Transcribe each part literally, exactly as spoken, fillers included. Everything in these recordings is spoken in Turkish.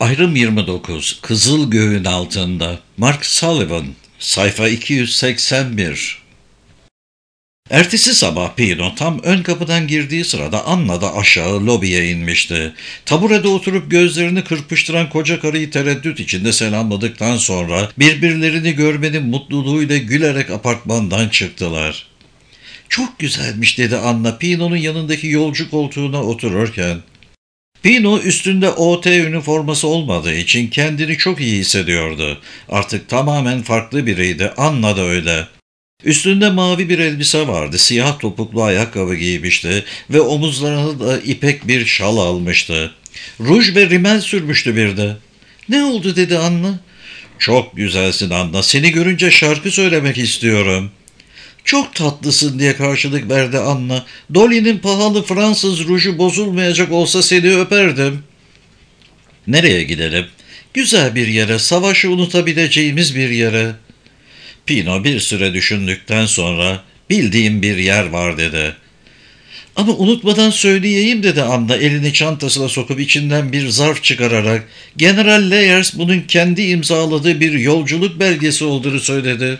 Ayrım yirmi dokuz. Kızıl Göğün Altında. Mark Sullivan. Sayfa iki yüz seksen bir. Ertesi sabah Pino tam ön kapıdan girdiği sırada Anna da aşağı lobiye inmişti. Taburede oturup gözlerini kırpıştıran koca karıyı tereddüt içinde selamladıktan sonra birbirlerini görmenin mutluluğuyla gülerek apartmandan çıktılar. "Çok güzelmiş," dedi Anna Pino'nun yanındaki yolcu koltuğuna otururken. Pino üstünde O T üniforması olmadığı için kendini çok iyi hissediyordu. Artık tamamen farklı biriydi, Anna da öyle. Üstünde mavi bir elbise vardı, siyah topuklu ayakkabı giymişti ve omuzlarına da ipek bir şal almıştı. Ruj ve rimel sürmüştü bir de. "Ne oldu?" dedi Anna. "Çok güzelsin Anna, seni görünce şarkı söylemek istiyorum." "Çok tatlısın," diye karşılık verdi Anna. "Dolly'nin pahalı Fransız ruju bozulmayacak olsa seni öperdim." "Nereye gidelim?" "Güzel bir yere, savaşı unutabileceğimiz bir yere." Pino bir süre düşündükten sonra "Bildiğim bir yer var," dedi. "Ama unutmadan söyleyeyim," dedi Anna elini çantasına sokup içinden bir zarf çıkararak. "General Leyers bunun kendi imzaladığı bir yolculuk belgesi olduğunu söyledi."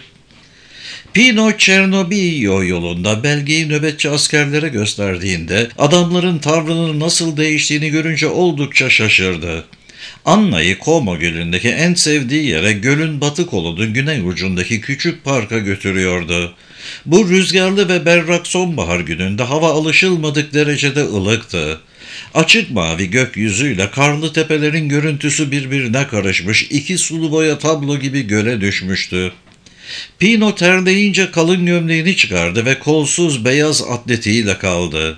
Pino Çernobilyo yolunda belgeyi nöbetçi askerlere gösterdiğinde adamların tavrının nasıl değiştiğini görünce oldukça şaşırdı. Anna'yı Como Gölü'ndeki en sevdiği yere, gölün batı kolunun güney ucundaki küçük parka götürüyordu. Bu rüzgarlı ve berrak sonbahar gününde hava alışılmadık derecede ılıktı. Açık mavi gökyüzüyle karlı tepelerin görüntüsü birbirine karışmış, iki sulu boya tablo gibi göle düşmüştü. Pino terleyince kalın gömleğini çıkardı ve kolsuz beyaz atletiğiyle kaldı.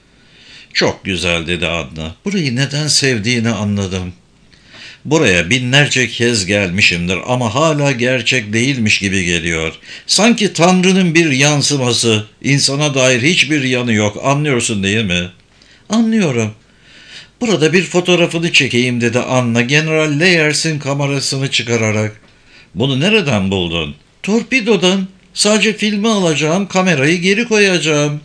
"Çok güzel," dedi Anna. "Burayı neden sevdiğini anladım. Buraya binlerce kez gelmişimdir ama hala gerçek değilmiş gibi geliyor. Sanki Tanrı'nın bir yansıması, insana dair hiçbir yanı yok, anlıyorsun değil mi?" "Anlıyorum." "Burada bir fotoğrafını çekeyim," dedi Anna General Leyers'in kamerasını çıkararak. "Bunu nereden buldun?" "Torpidodan. Sadece filmi alacağım, kamerayı geri koyacağım."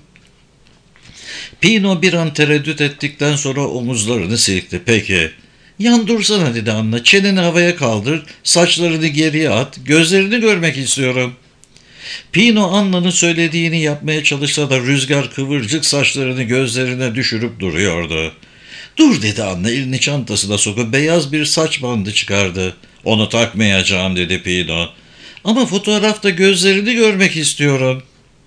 Pino bir an tereddüt ettikten sonra omuzlarını silkti. "Peki." "Yan dursana," dedi Anna. "Çeneni havaya kaldır, saçlarını geriye at, gözlerini görmek istiyorum." Pino Anna'nın söylediğini yapmaya çalışsa da rüzgar kıvırcık saçlarını gözlerine düşürüp duruyordu. "Dur," dedi Anna elini çantasına sokup beyaz bir saç bandı çıkardı. "Onu takmayacağım," dedi Pino. "Ama fotoğrafta gözlerini görmek istiyorum."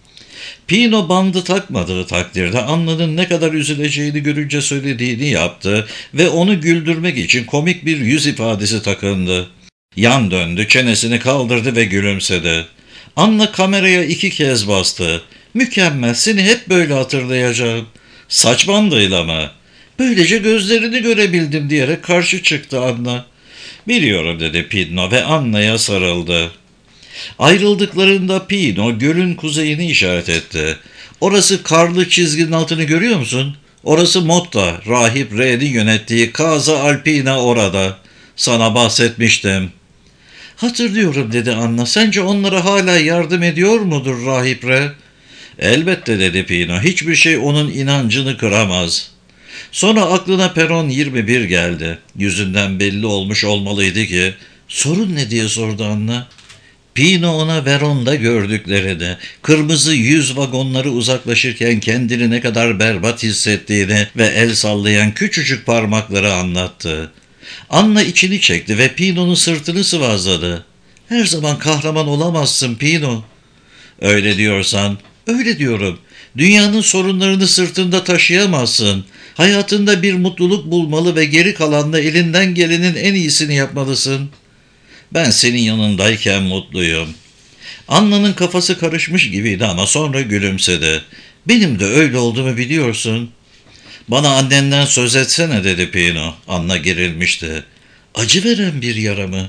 Pino bandı takmadığı takdirde Anna'nın ne kadar üzüleceğini görünce söylediğini yaptı ve onu güldürmek için komik bir yüz ifadesi takındı. Yan döndü, çenesini kaldırdı ve gülümsedi. Anna kameraya iki kez bastı. "Mükemmel, seni hep böyle hatırlayacağım." "Saç bandıyla mı?" "Böylece gözlerini görebildim," diyerek karşı çıktı Anna. "Biliyorum," dedi Pino ve Anna'ya sarıldı. Ayrıldıklarında Pino gölün kuzeyini işaret etti. "Orası karlı çizginin altını görüyor musun? Orası Motta, Rahip R'nin yönettiği Casa Alpina orada. Sana bahsetmiştim." "Hatırlıyorum," dedi Anna. "Sence onlara hala yardım ediyor mudur Rahip R?" "Elbette," dedi Pino. "Hiçbir şey onun inancını kıramaz." Sonra aklına peron yirmi bir geldi. Yüzünden belli olmuş olmalıydı ki. "Sorun ne?" diye sordu Anna. Pino ona Veron'da gördüklerini, kırmızı yüz vagonları uzaklaşırken kendini ne kadar berbat hissettiğini ve el sallayan küçücük parmakları anlattı. Anna içini çekti ve Pino'nun sırtını sıvazladı. "Her zaman kahraman olamazsın Pino." "Öyle diyorsan." "Öyle diyorum. Dünyanın sorunlarını sırtında taşıyamazsın. Hayatında bir mutluluk bulmalı ve geri kalanla elinden gelenin en iyisini yapmalısın." "Ben senin yanındayken mutluyum." Anna'nın kafası karışmış gibiydi ama sonra gülümsedi. "Benim de öyle olduğumu biliyorsun." "Bana annenden söz etsene," dedi Pino. Anna gerilmişti. "Acı veren bir yara mı?"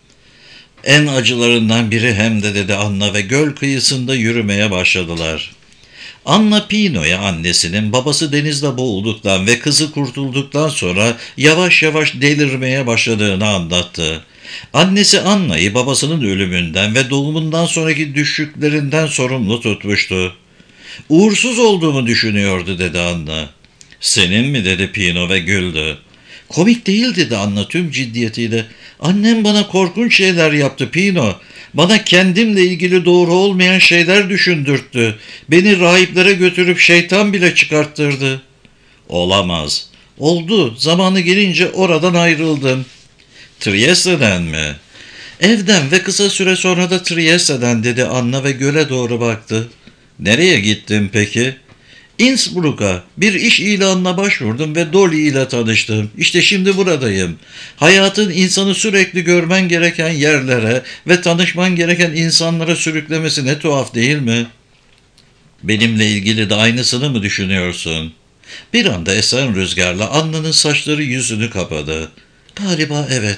"En acılarından biri hem de," dedi Anna ve göl kıyısında yürümeye başladılar. Anna Pino'ya annesinin babası denizde boğulduktan ve kızı kurtulduktan sonra yavaş yavaş delirmeye başladığını anlattı. Annesi Anna'yı babasının ölümünden ve doğumundan sonraki düşüklerinden sorumlu tutmuştu. "Uğursuz olduğumu düşünüyordu," dedi Anna. "Senin mi?" dedi Pino ve güldü. Komik değil dedi Anna tüm ciddiyetiyle. Annem bana korkunç şeyler yaptı Pino. Bana kendimle ilgili doğru olmayan şeyler düşündürttü. Beni rahiplere götürüp şeytan bile çıkarttırdı. Olamaz. Oldu. Zamanı gelince oradan ayrıldım. Trieste'den mi? Evden ve kısa süre sonra da Trieste'den dedi Anna ve göle doğru baktı. Nereye gittin peki? Innsbruck'a bir iş ilanına başvurdum ve Dolly ile tanıştım. İşte şimdi buradayım. Hayatın insanı sürekli görmen gereken yerlere ve tanışman gereken insanlara sürüklemesi ne tuhaf değil mi? Benimle ilgili de aynısını mı düşünüyorsun? Bir anda esen rüzgarla Anna'nın saçları yüzünü kapadı. Galiba evet.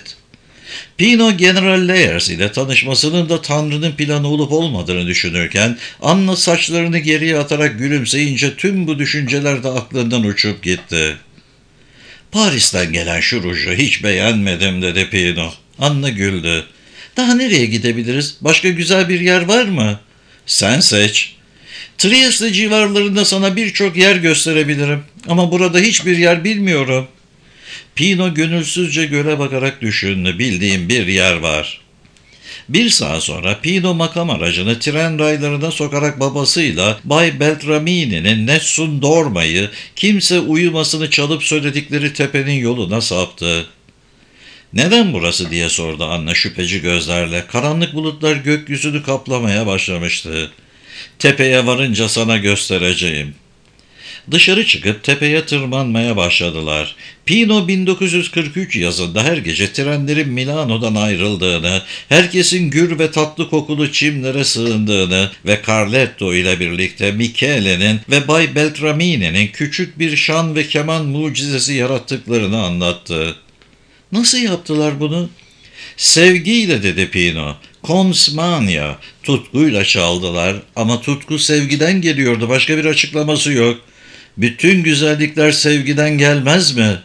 Pino General Leyers ile tanışmasının da Tanrı'nın planı olup olmadığını düşünürken Anna saçlarını geriye atarak gülümseyince tüm bu düşünceler de aklından uçup gitti. Paris'ten gelen şu ruju hiç beğenmedim dedi Pino. Anna güldü. Daha nereye gidebiliriz? Başka güzel bir yer var mı? Sen seç. Trieste civarlarında sana birçok yer gösterebilirim ama burada hiçbir yer bilmiyorum. Pino gönülsüzce göle bakarak düşündü. Bildiğim bir yer var. Bir saat sonra Pino makam aracını tren raylarına sokarak babasıyla Bay Beltramini'nin Nessun Dorma'yı kimse uyumasını çalıp söyledikleri tepenin yoluna saptı. Neden burası diye sordu Anna şüpheci gözlerle. Karanlık bulutlar gökyüzünü kaplamaya başlamıştı. Tepeye varınca sana göstereceğim. Dışarı çıkıp tepeye tırmanmaya başladılar. Pino bin dokuz yüz kırk üç yazında her gece trenlerin Milano'dan ayrıldığını, herkesin gür ve tatlı kokulu çimlere sığındığını ve Carletto ile birlikte Michele'nin ve Bay Beltramini'nin küçük bir şan ve keman mucizesi yarattıklarını anlattı. Nasıl yaptılar bunu? Sevgiyle dedi Pino. Konsmania, tutkuyla çaldılar ama tutku sevgiden geliyordu, başka bir açıklaması yok. Bütün güzellikler sevgiden gelmez mi?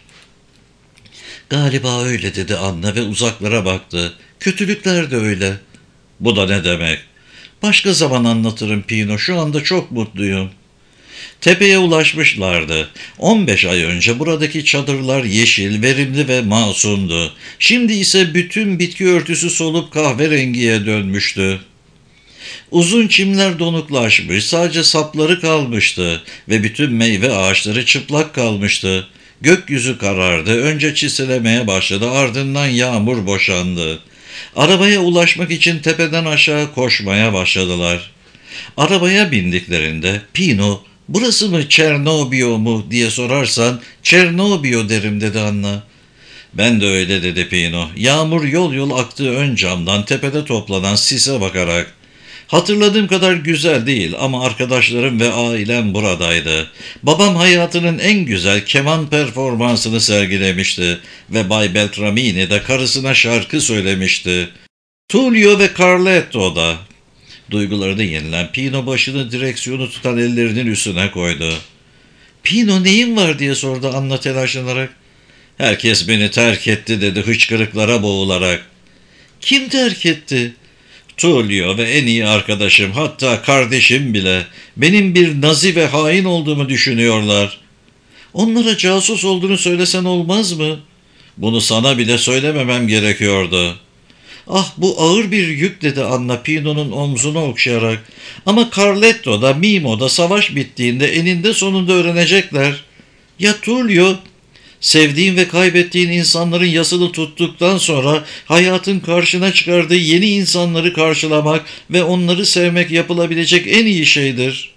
Galiba öyle dedi Anna ve uzaklara baktı. Kötülükler de öyle. Bu da ne demek? Başka zaman anlatırım Pino, şu anda çok mutluyum. Tepeye ulaşmışlardı. on beş ay önce buradaki çadırlar yeşil, verimli ve masumdu. Şimdi ise bütün bitki örtüsü solup kahverengiye dönmüştü. Uzun çimler donuklaşmış, sadece sapları kalmıştı ve bütün meyve ağaçları çıplak kalmıştı. Gökyüzü karardı, önce çiselemeye başladı, ardından yağmur boşandı. Arabaya ulaşmak için tepeden aşağı koşmaya başladılar. Arabaya bindiklerinde Pino, burası mı Çernobyo mu diye sorarsan Çernobyo derim dedi Anna. Ben de öyle dedi Pino. Yağmur yol yol aktığı ön camdan tepede toplanan sise bakarak. Hatırladığım kadar güzel değil ama arkadaşlarım ve ailem buradaydı. Babam hayatının en güzel keman performansını sergilemişti ve Bay Beltramini de karısına şarkı söylemişti. Tullio ve Carletto da. Duygularını yenilen Pino başını direksiyonu tutan ellerinin üstüne koydu. Pino neyin var diye sordu Anna telaşlanarak. Herkes beni terk etti dedi hıçkırıklara boğularak. Kim terk etti? Tullio ve en iyi arkadaşım, hatta kardeşim bile. Benim bir nazi ve hain olduğumu düşünüyorlar. Onlara casus olduğunu söylesen olmaz mı? Bunu sana bile söylememem gerekiyordu. Ah, bu ağır bir yük dedi Anna Pino'nun omzunu okşayarak. Ama Carletto'da, Mimo'da savaş bittiğinde eninde sonunda öğrenecekler. Ya Tullio? Sevdiğin ve kaybettiğin insanların yasını tuttuktan sonra hayatın karşına çıkardığı yeni insanları karşılamak ve onları sevmek yapılabilecek en iyi şeydir.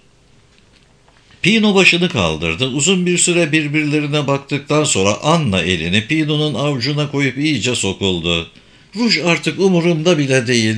Pino başını kaldırdı. Uzun bir süre birbirlerine baktıktan sonra Anna elini Pino'nun avucuna koyup iyice sokuldu. Ruj artık umurumda bile değil.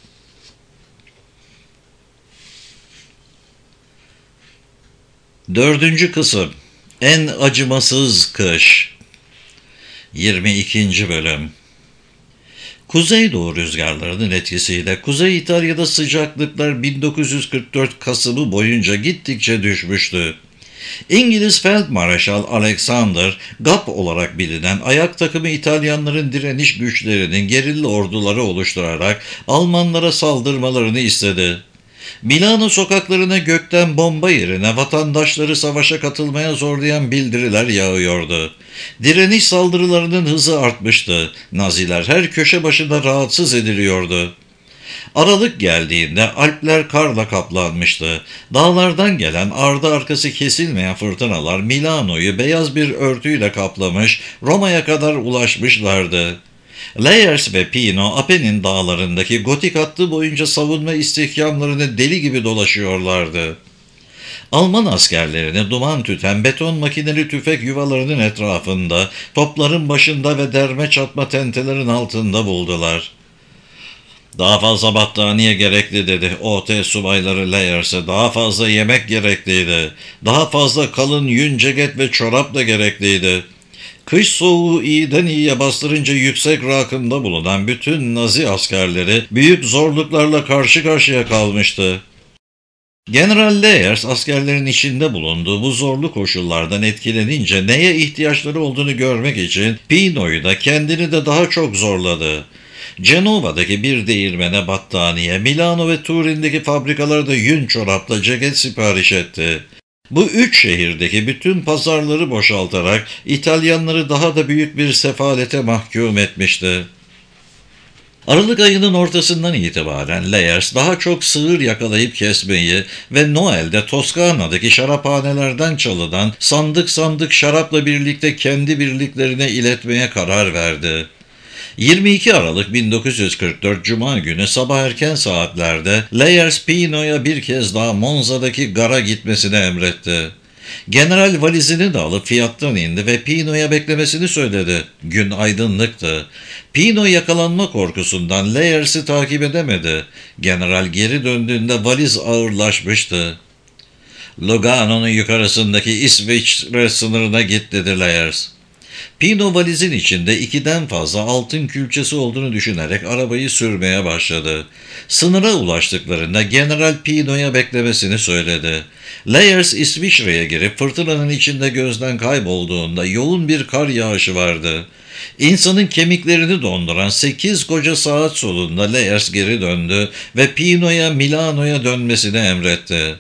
Dördüncü kısım. En acımasız kış. yirmi ikinci bölüm. Kuzeydoğu rüzgarlarının etkisiyle Kuzey İtalya'da sıcaklıklar bin dokuz yüz kırk dört Kasım'ı boyunca gittikçe düşmüştü. İngiliz Feldmarşal Alexander, G A P olarak bilinen ayak takımı İtalyanların direniş güçlerinin gerilla orduları oluşturarak Almanlara saldırmalarını istedi. Milano sokaklarına gökten bomba yerine vatandaşları savaşa katılmaya zorlayan bildiriler yağıyordu. Direniş saldırılarının hızı artmıştı. Naziler her köşe başında rahatsız ediliyordu. Aralık geldiğinde Alpler karla kaplanmıştı. Dağlardan gelen ardı arkası kesilmeyen fırtınalar Milano'yu beyaz bir örtüyle kaplamış, Roma'ya kadar ulaşmışlardı. Leyers ve Pino, Apennin dağlarındaki gotik hattı boyunca savunma istihkamlarını deli gibi dolaşıyorlardı. Alman askerlerini duman tüten beton makineli tüfek yuvalarının etrafında, topların başında ve derme çatma tentelerin altında buldular. "Daha fazla battaniye gerekli," dedi O T subayları Leyers'e. "Daha fazla yemek gerekliydi. Daha fazla kalın yün ceket ve çorap da gerekliydi." Kış soğuğu iyiden iyiye bastırınca yüksek rakımda bulunan bütün Nazi askerleri büyük zorluklarla karşı karşıya kalmıştı. General Leyers askerlerin içinde bulunduğu bu zorlu koşullardan etkilenince neye ihtiyaçları olduğunu görmek için Pino'yu da kendini de daha çok zorladı. Cenova'daki bir değirmene battaniye, Milano ve Turin'deki fabrikalarda yün çorapla ceket sipariş etti. Bu üç şehirdeki bütün pazarları boşaltarak İtalyanları daha da büyük bir sefalete mahkum etmişti. Aralık ayının ortasından itibaren Leyers daha çok sığır yakalayıp kesmeyi ve Noel'de Toskana'daki şaraphanelerden çalınan sandık sandık şarapla birlikte kendi birliklerine iletmeye karar verdi. yirmi iki Aralık bin dokuz yüz kırk dört Cuma günü sabah erken saatlerde Leyers Pino'ya bir kez daha Monza'daki gara gitmesini emretti. General valizini de alıp fiyattan indi ve Pino'ya beklemesini söyledi. Gün aydınlıktı. Pino yakalanma korkusundan Leyers'i takip edemedi. General geri döndüğünde valiz ağırlaşmıştı. "Lugano'nun yukarısındaki İsviçre sınırına git," dedi Leyers. Pino valizin içinde ikiden fazla altın külçesi olduğunu düşünerek arabayı sürmeye başladı. Sınıra ulaştıklarında General Pino'ya beklemesini söyledi. Leyers İsviçre'ye girip fırtınanın içinde gözden kaybolduğunda yoğun bir kar yağışı vardı. İnsanın kemiklerini donduran sekiz koca saat sonunda Leyers geri döndü ve Pino'ya Milano'ya dönmesini emretti.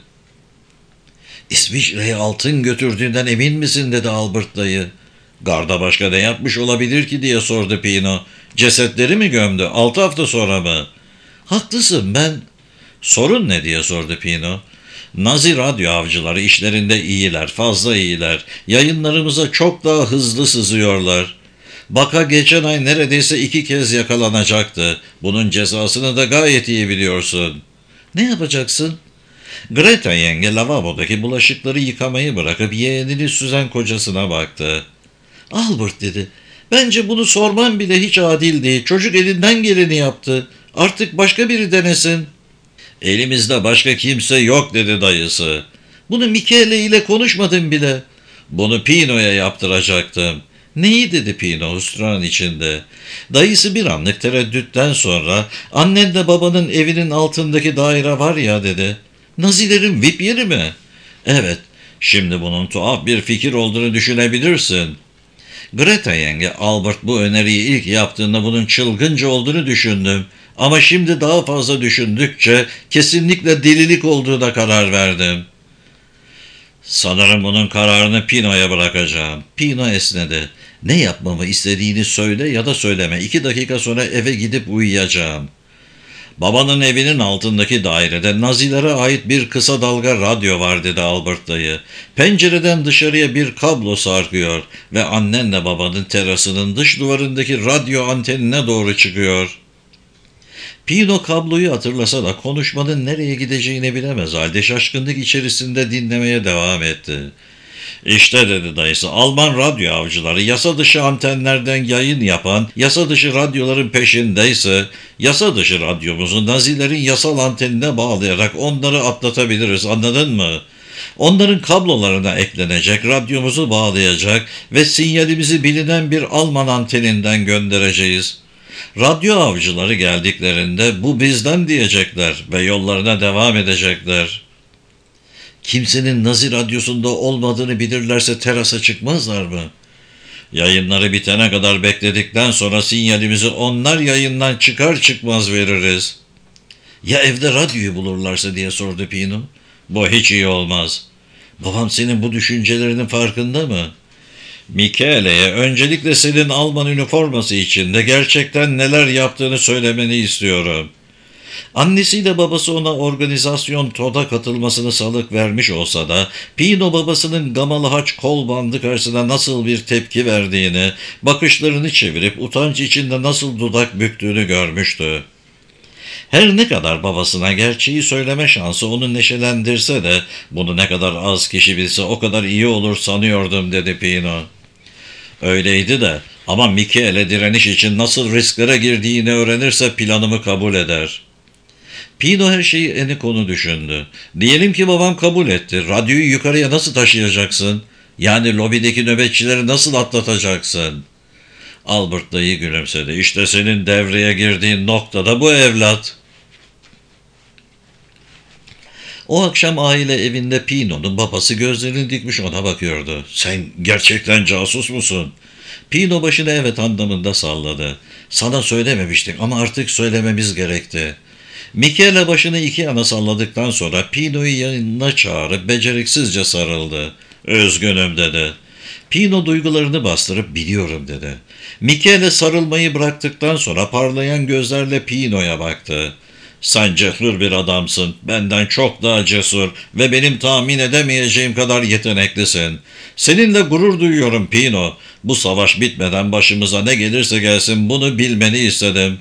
"İsviçre'ye altın götürdüğünden emin misin?" dedi Albert dayı. "Garda başka ne yapmış olabilir ki?" diye sordu Pino. "Cesetleri mi gömdü? Altı hafta sonra mı?" "Haklısın, ben..." "Sorun ne?" diye sordu Pino. "Nazi radyo avcıları işlerinde iyiler, fazla iyiler. Yayınlarımıza çok daha hızlı sızıyorlar. Baka geçen ay neredeyse iki kez yakalanacaktı. Bunun cezasını da gayet iyi biliyorsun." "Ne yapacaksın?" Greta yenge lavabodaki bulaşıkları yıkamayı bırakıp yeğenini süzen kocasına baktı. "Albert," dedi, "bence bunu sorman bile hiç adil değil. Çocuk elinden geleni yaptı. Artık başka biri denesin." "Elimizde başka kimse yok," dedi dayısı. "Bunu Michele ile konuşmadım bile." "Bunu Pino'ya yaptıracaktım." "Neyi?" dedi Pino hüsran içinde. Dayısı bir anlık tereddütten sonra "Annenle babanın evinin altındaki daire var ya," dedi. "Nazilerin V I P yeri mi?" "Evet. Şimdi bunun tuhaf bir fikir olduğunu düşünebilirsin." Greta yenge, "Albert bu öneriyi ilk yaptığında bunun çılgınca olduğunu düşündüm. Ama şimdi daha fazla düşündükçe kesinlikle delilik olduğuna karar verdim." "Sanırım bunun kararını Pino'ya bırakacağım." Pino esnedi. "Ne yapmamı istediğini söyle ya da söyleme. İki dakika sonra eve gidip uyuyacağım." "Babanın evinin altındaki dairede Nazilere ait bir kısa dalga radyo var," dedi Albert dayı. "Pencereden dışarıya bir kablo sarkıyor ve annenle babanın terasının dış duvarındaki radyo antenine doğru çıkıyor." Pino kabloyu hatırlasa da konuşmanın nereye gideceğini bilemez halde şaşkınlık içerisinde dinlemeye devam etti. "İşte," dedi dayısı, "Alman radyo avcıları yasa dışı antenlerden yayın yapan yasa dışı radyoların peşindeyse yasa dışı radyomuzu Nazilerin yasal antenine bağlayarak onları atlatabiliriz, anladın mı? Onların kablolarına eklenecek, radyomuzu bağlayacak ve sinyalimizi bilinen bir Alman anteninden göndereceğiz. Radyo avcıları geldiklerinde bu bizden diyecekler ve yollarına devam edecekler. Kimsenin Nazi radyosunda olmadığını bilirlerse terasa çıkmazlar mı? Yayınları bitene kadar bekledikten sonra sinyalimizi onlar yayından çıkar çıkmaz veririz." Ya evde radyoyu bulurlarsa diye sordu Pino. Bu hiç iyi olmaz. Babam senin bu düşüncelerinin farkında mı? Michele'ye öncelikle senin Alman üniforması içinde gerçekten neler yaptığını söylemeni istiyorum. Annesiyle babası ona organizasyon TOD'a katılmasını salık vermiş olsa da Pino babasının gamalı haç kol bandı karşısında nasıl bir tepki verdiğini, bakışlarını çevirip utanç içinde nasıl dudak büktüğünü görmüştü. Her ne kadar babasına gerçeği söyleme şansı onu neşelendirse de bunu ne kadar az kişi bilse o kadar iyi olur sanıyordum dedi Pino. Öyleydi de ama Michele direniş için nasıl risklere girdiğini öğrenirse planımı kabul eder. Pino her şeyi eni konu düşündü. Diyelim ki babam kabul etti. Radyoyu yukarıya nasıl taşıyacaksın? Yani lobideki nöbetçileri nasıl atlatacaksın? Albert dayı gülümsedi. İşte senin devreye girdiğin noktada bu evlat. O akşam aile evinde Pino'nun babası gözlerini dikmiş ona bakıyordu. Sen gerçekten casus musun? Pino başını evet anlamında salladı. Sana söylememiştik ama artık söylememiz gerekti. Michele başını iki yana salladıktan sonra Pino'yu yanına çağırıp beceriksizce sarıldı. Üzgünüm dedi. Pino duygularını bastırıp biliyorum dedi. Michele sarılmayı bıraktıktan sonra parlayan gözlerle Pino'ya baktı. Sen cesur bir adamsın, benden çok daha cesur ve benim tahmin edemeyeceğim kadar yeteneklisin. Seninle gurur duyuyorum Pino. Bu savaş bitmeden başımıza ne gelirse gelsin bunu bilmeni istedim.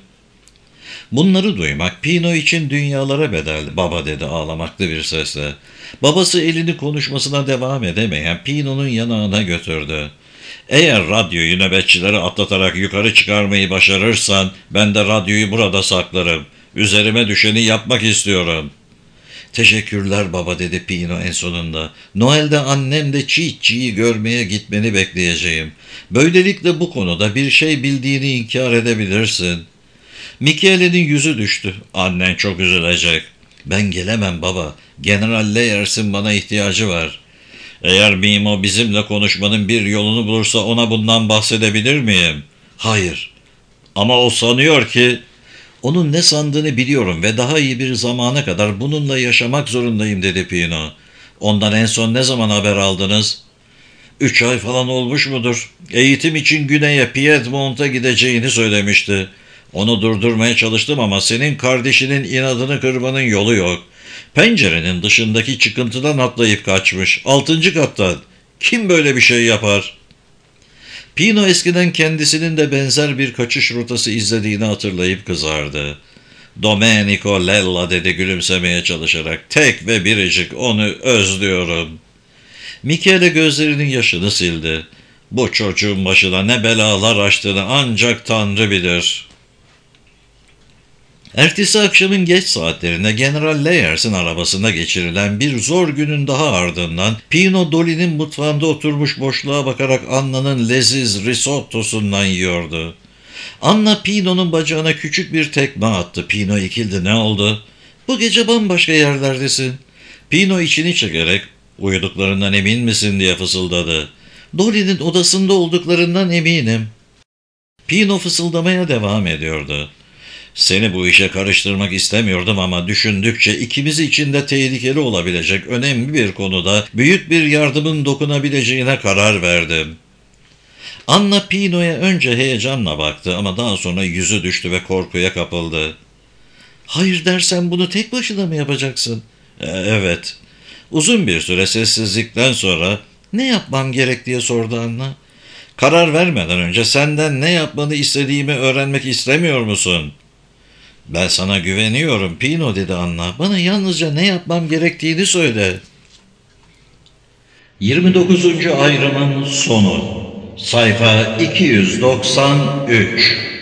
Bunları duymak Pino için dünyalara bedel, baba dedi ağlamaklı bir sesle. Babası elini konuşmasına devam edemeyen Pino'nun yanağına götürdü. Eğer radyoyu nöbetçileri atlatarak yukarı çıkarmayı başarırsan ben de radyoyu burada saklarım. Üzerime düşeni yapmak istiyorum. Teşekkürler baba dedi Pino en sonunda. Noel'de annem de Çiğitçi'yi görmeye gitmeni bekleyeceğim. Böylelikle bu konuda bir şey bildiğini inkar edebilirsin. Michele'nin yüzü düştü. Annen çok üzülecek. Ben gelemem baba. General Leyers'in bana ihtiyacı var. Eğer Mimo bizimle konuşmanın bir yolunu bulursa ona bundan bahsedebilir miyim? Hayır. Ama o sanıyor ki... Onun ne sandığını biliyorum ve daha iyi bir zamana kadar bununla yaşamak zorundayım dedi Pino. Ondan en son ne zaman haber aldınız? Üç ay falan olmuş mudur? Eğitim için güneye Piedmont'a gideceğini söylemişti. Onu durdurmaya çalıştım ama senin kardeşinin inadını kırmanın yolu yok. Pencerenin dışındaki çıkıntıdan atlayıp kaçmış. Altıncı kattan. Kim böyle bir şey yapar? Pino eskiden kendisinin de benzer bir kaçış rotası izlediğini hatırlayıp kızardı. Domenico Lella dedi gülümsemeye çalışarak. Tek ve biricik onu özlüyorum. Michele gözlerinin yaşını sildi. Bu çocuğun başına ne belalar açtığını ancak Tanrı bilir. Ertesi akşamın geç saatlerinde General Leyers'in arabasında geçirilen bir zor günün daha ardından Pino Dolly'nin mutfağında oturmuş boşluğa bakarak Anna'nın leziz risottosundan yiyordu. Anna Pino'nun bacağına küçük bir tekme attı. Pino ikildi. Ne oldu? Bu gece bambaşka yerlerdesin. Pino içini çekerek uyuduklarından emin misin diye fısıldadı. Dolly'nin odasında olduklarından eminim. Pino fısıldamaya devam ediyordu. Seni bu işe karıştırmak istemiyordum ama düşündükçe ikimiz için de tehlikeli olabilecek önemli bir konuda büyük bir yardımın dokunabileceğine karar verdim. Anna Pino'ya önce heyecanla baktı ama daha sonra yüzü düştü ve korkuya kapıldı. Hayır dersen bunu tek başına mı yapacaksın? E, evet. Uzun bir süre sessizlikten sonra ne yapmam gerek diye sordu Anna. Karar vermeden önce senden ne yapmanı istediğimi öğrenmek istemiyor musun? Ben sana güveniyorum Pino dedi Anna. Bana yalnızca ne yapmam gerektiğini söyle. yirmi dokuzuncu ayrımın sonu. Sayfa iki yüz doksan üç.